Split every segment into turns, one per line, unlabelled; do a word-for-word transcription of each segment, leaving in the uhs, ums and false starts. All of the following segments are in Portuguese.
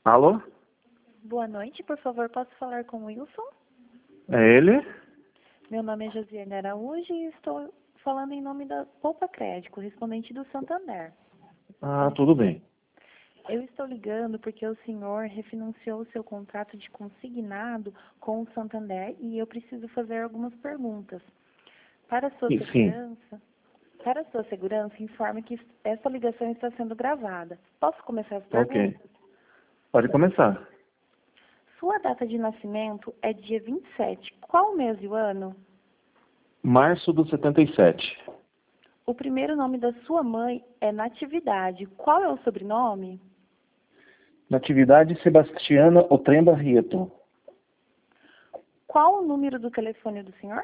Alô?
Boa noite, por favor, posso falar com o Wilson?
É ele?
Meu nome é Josiane Araújo e estou falando em nome da Poupa Crédito, correspondente do Santander.
Ah, tudo bem.
Eu estou ligando porque o senhor refinanciou o seu contrato de consignado com o Santander e eu preciso fazer algumas perguntas. Para a sua
E- Sim.
segurança, para a sua segurança, informe que esta ligação está sendo gravada. Posso começar as
Ok.
perguntas?
Pode começar.
Sua data de nascimento é dia vinte e sete. Qual o mês e o ano?
Março do setenta e sete.
O primeiro nome da sua mãe é Natividade. Qual é o sobrenome?
Natividade Sebastiana Otremba Rieto.
Qual o número do telefone do senhor?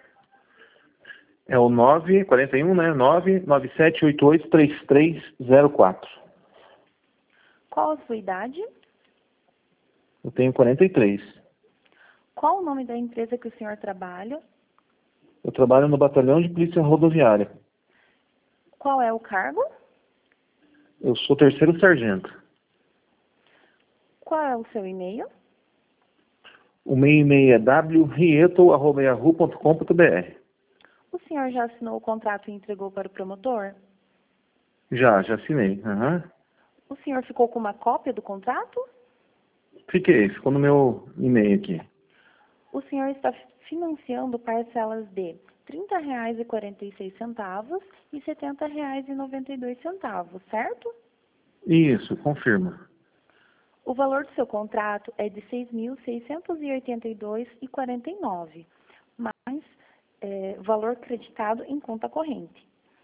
É o nove quarenta e um, né? nove nove sete oito oito três três zero quatro.
Qual a sua idade?
Eu tenho quarenta e três.
Qual o nome da empresa que o senhor trabalha?
Eu trabalho no Batalhão de Polícia Rodoviária.
Qual é o cargo?
Eu sou terceiro sargento.
Qual é o seu e-mail?
O meu e-mail é w rieto arroba yahoo ponto com ponto br.
O senhor já assinou o contrato e entregou para o promotor?
Já, já assinei. Aham.
O senhor ficou com uma cópia do contrato?
Fiquei, ficou no meu e-mail aqui.
O senhor está financiando parcelas de trinta reais e quarenta e seis centavos e setenta reais e noventa e dois centavos, certo?
Isso, confirma.
O valor do seu contrato é de seis mil seiscentos e oitenta e dois reais e quarenta e nove centavos, mais é, valor creditado em conta corrente.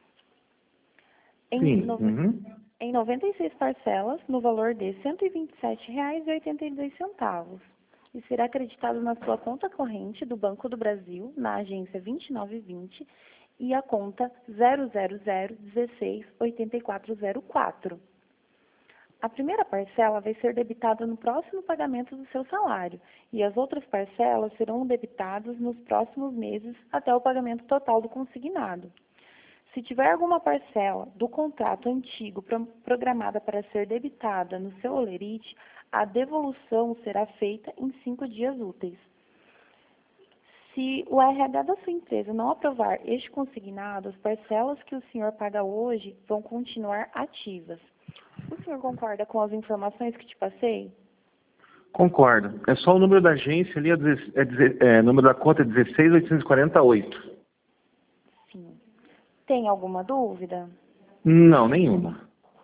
Em,
Sim.
no,
Uhum.
em noventa e seis parcelas, no valor de cento e vinte e sete reais e oitenta e dois centavos. E será acreditado na sua conta corrente do Banco do Brasil, na agência vinte e nove vinte, e a conta zero zero zero dezesseis oitenta e quatro zero quatro. A primeira parcela vai ser debitada no próximo pagamento do seu salário e as outras parcelas serão debitadas nos próximos meses até o pagamento total do consignado. Se tiver alguma parcela do contrato antigo pro- programada para ser debitada no seu holerite, a devolução será feita em cinco dias úteis. Se o R H da sua empresa não aprovar este consignado, as parcelas que o senhor paga hoje vão continuar ativas. O senhor concorda com as informações que te passei?
Concordo. É só o número da agência ali, é, deze- é, deze- é, número da conta é dezesseis mil oitocentos e quarenta e oito.
Sim. Tem alguma dúvida?
Não, nenhuma.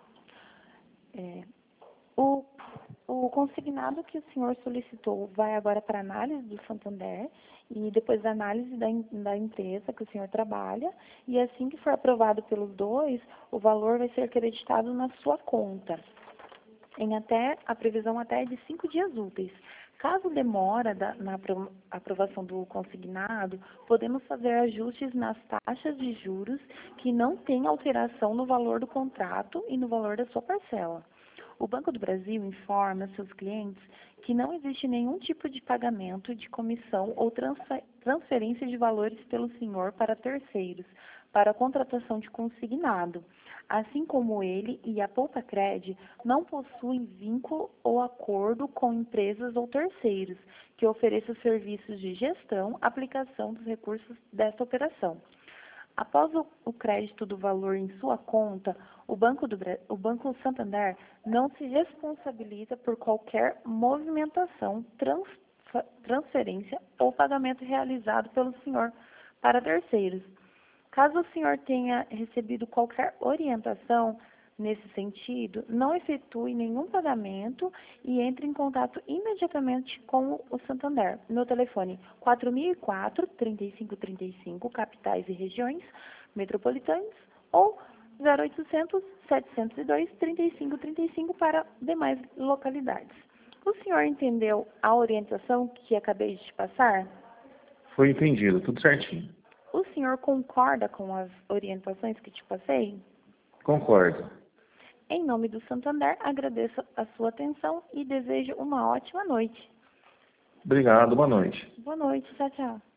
É, o, o consignado que o senhor solicitou vai agora para análise do Santander e depois da análise da, em- da empresa que o senhor trabalha e assim que for aprovado pelos dois, o valor vai ser creditado na sua conta. Em até, a previsão até é de cinco dias úteis. Caso demora da, na apro- aprovação do consignado, podemos fazer ajustes nas taxas de juros que não têm alteração no valor do contrato e no valor da sua parcela. O Banco do Brasil informa seus clientes que não existe nenhum tipo de pagamento de comissão ou transfe- transferência de valores pelo senhor para terceiros, para a contratação de consignado. Assim como ele e a Poupacred não possuem vínculo ou acordo com empresas ou terceiros que ofereçam serviços de gestão, aplicação dos recursos desta operação. Após o, o crédito do valor em sua conta, o Banco, do, Bra- o Banco Santander não se responsabiliza por qualquer movimentação, trans, transferência ou pagamento realizado pelo senhor para terceiros. Caso o senhor tenha recebido qualquer orientação nesse sentido, não efetue nenhum pagamento e entre em contato imediatamente com o Santander no telefone quatro mil e quatro, trinta e cinco trinta e cinco, capitais e regiões metropolitanas, ou zero oitocentos, setecentos e dois, trinta e cinco trinta e cinco para demais localidades. O senhor entendeu a orientação que acabei de te passar?
Foi entendido, tudo certinho.
O senhor concorda com as orientações que te passei?
Concordo.
Em nome do Santander, agradeço a sua atenção e desejo uma ótima noite.
Obrigado, boa noite.
Boa noite, tchau, tchau.